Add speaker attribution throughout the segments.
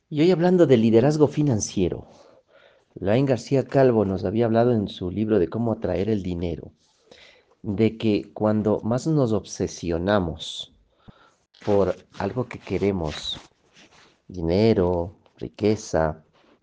Speaker 1: Y hoy hablando de liderazgo financiero, Lain García Calvo nos había hablado en su libro de cómo atraer el dinero, de que cuando más nos obsesionamos por algo que queremos, dinero, riqueza,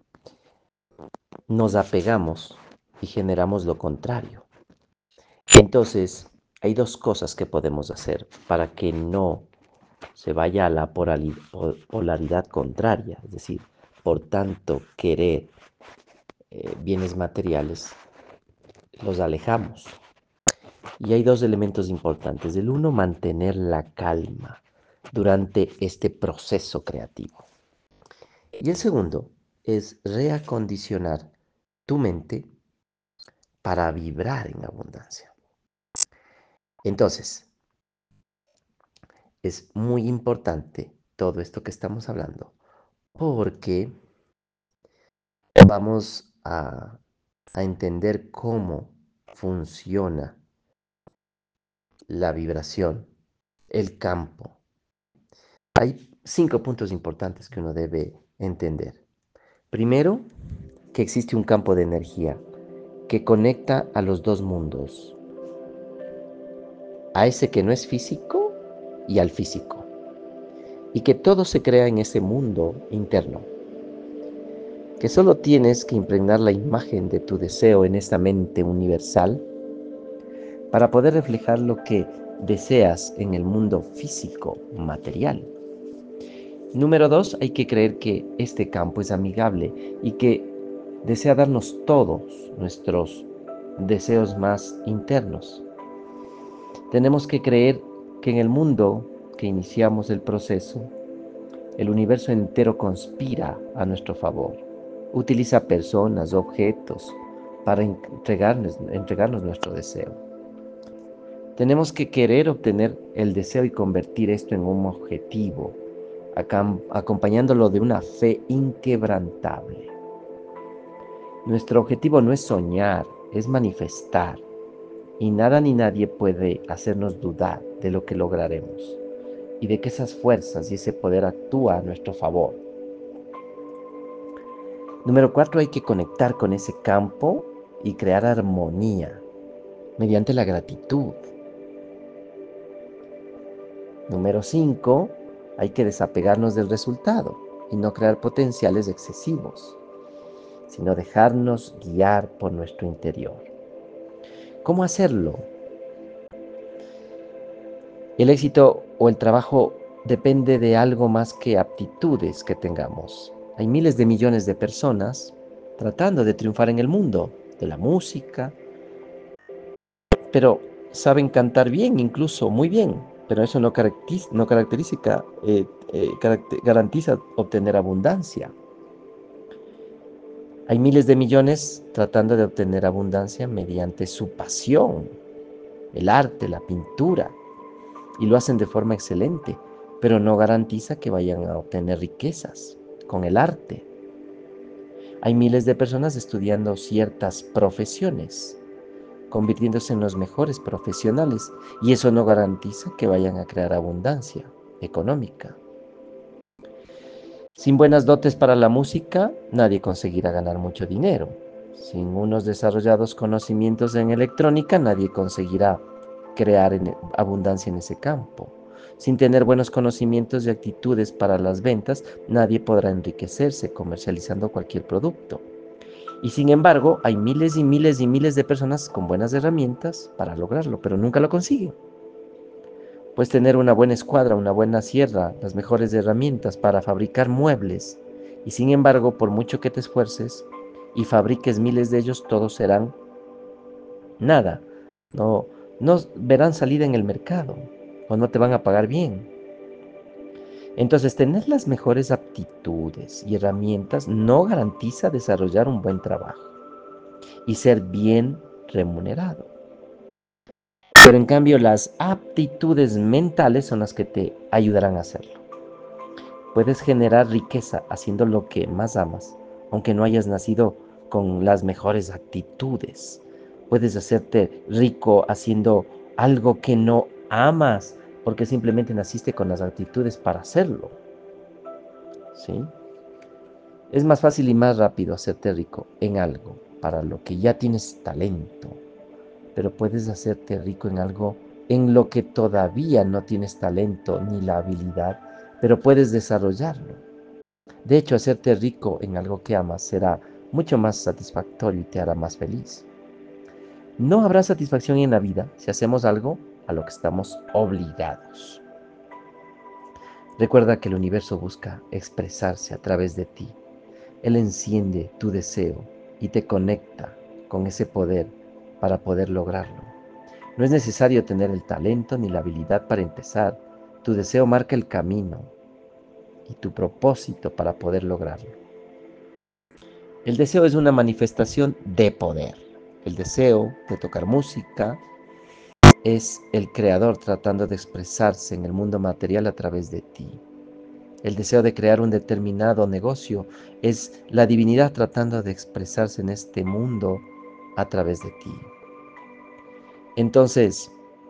Speaker 1: nos apegamos y generamos lo contrario. Entonces, hay dos cosas que podemos hacer para que no se vaya a la polaridad contraria, es decir, por tanto querer bienes materiales, los alejamos. Y hay dos elementos importantes. El uno, mantener la calma durante este proceso creativo. Y el segundo es reacondicionar tu mente para vibrar en abundancia. Entonces, es muy importante todo esto que estamos hablando porque vamos a entender cómo funciona la vibración, el campo. Hay 5 puntos importantes que uno debe entender. Primero, que existe un campo de energía que conecta a los dos mundos, a ese que no es físico y al físico, y que todo se crea en ese mundo interno, que solo tienes que impregnar la imagen de tu deseo en esta mente universal para poder reflejar lo que deseas en el mundo físico, material. Número 2, hay que creer que este campo es amigable y que desea darnos todos nuestros deseos más internos. Tenemos que creer que en el mundo que iniciamos el proceso, el universo entero conspira a nuestro favor. Utiliza personas, objetos para entregarnos nuestro deseo. Tenemos que querer obtener el deseo y convertir esto en un objetivo, acompañándolo de una fe inquebrantable. Nuestro objetivo no es soñar, es manifestar, y nada ni nadie puede hacernos dudar de lo que lograremos y de que esas fuerzas y ese poder actúa a nuestro favor. Número 4, hay que conectar con ese campo y crear armonía mediante la gratitud. Número 5, hay que desapegarnos del resultado y no crear potenciales excesivos, sino dejarnos guiar por nuestro interior. ¿Cómo hacerlo? El éxito o el trabajo depende de algo más que aptitudes que tengamos. Hay miles de millones de personas tratando de triunfar en el mundo de la música, pero saben cantar bien, incluso muy bien, pero eso no garantiza obtener abundancia. Hay miles de millones tratando de obtener abundancia mediante su pasión, el arte, la pintura, y lo hacen de forma excelente, pero no garantiza que vayan a obtener riquezas con el arte. Hay miles de personas estudiando ciertas profesiones, convirtiéndose en los mejores profesionales, y eso no garantiza que vayan a crear abundancia económica. Sin buenas dotes para la música, nadie conseguirá ganar mucho dinero. Sin unos desarrollados conocimientos en electrónica, nadie conseguirá crear abundancia en ese campo. Sin tener buenos conocimientos y actitudes para las ventas, nadie podrá enriquecerse comercializando cualquier producto. Y sin embargo, hay miles y miles y miles de personas con buenas herramientas para lograrlo, pero nunca lo consiguen. Puedes tener una buena escuadra, una buena sierra, las mejores herramientas para fabricar muebles, y sin embargo, por mucho que te esfuerces y fabriques miles de ellos, todos serán nada. No, no verán salida en el mercado o no te van a pagar bien. Entonces, tener las mejores aptitudes y herramientas no garantiza desarrollar un buen trabajo y ser bien remunerado. Pero en cambio, las aptitudes mentales son las que te ayudarán a hacerlo. Puedes generar riqueza haciendo lo que más amas, aunque no hayas nacido con las mejores actitudes. Puedes hacerte rico haciendo algo que no amas, porque simplemente naciste con las actitudes para hacerlo. ¿Sí? Es más fácil y más rápido hacerte rico en algo para lo que ya tienes talento, pero puedes hacerte rico en algo en lo que todavía no tienes talento ni la habilidad, pero puedes desarrollarlo. De hecho, hacerte rico en algo que amas será mucho más satisfactorio y te hará más feliz. No habrá satisfacción en la vida si hacemos algo a lo que estamos obligados. Recuerda que el universo busca expresarse a través de ti. Él enciende tu deseo y te conecta con ese poder para poder lograrlo. No es necesario tener el talento ni la habilidad para empezar. Tu deseo marca el camino y tu propósito para poder lograrlo. El deseo es una manifestación de poder. El deseo de tocar música es el creador tratando de expresarse en el mundo material a través de ti. El deseo de crear un determinado negocio es la divinidad tratando de expresarse en este mundo a través de ti. Entonces,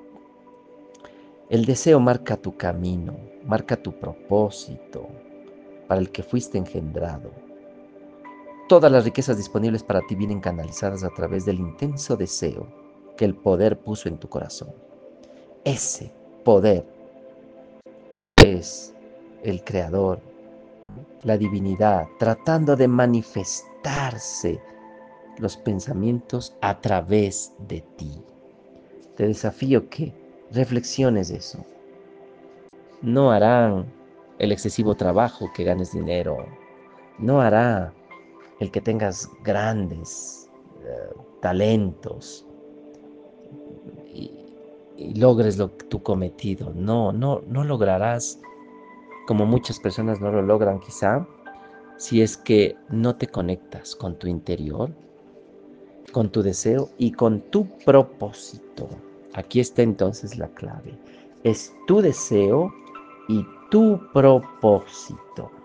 Speaker 1: el deseo marca tu camino, marca tu propósito para el que fuiste engendrado. Todas las riquezas disponibles para ti vienen canalizadas a través del intenso deseo que el poder puso en tu corazón. Ese poder es el creador, la divinidad, tratando de manifestarse los pensamientos a través de ti. Te desafío que reflexiones eso. No harán el excesivo trabajo que ganes dinero. No hará el que tengas grandes talentos y, y logres tu cometido. No lograrás, como muchas personas no lo logran quizá, si es que no te conectas con tu interior, con tu deseo y con tu propósito. Aquí está entonces la clave. Es tu deseo y tu propósito.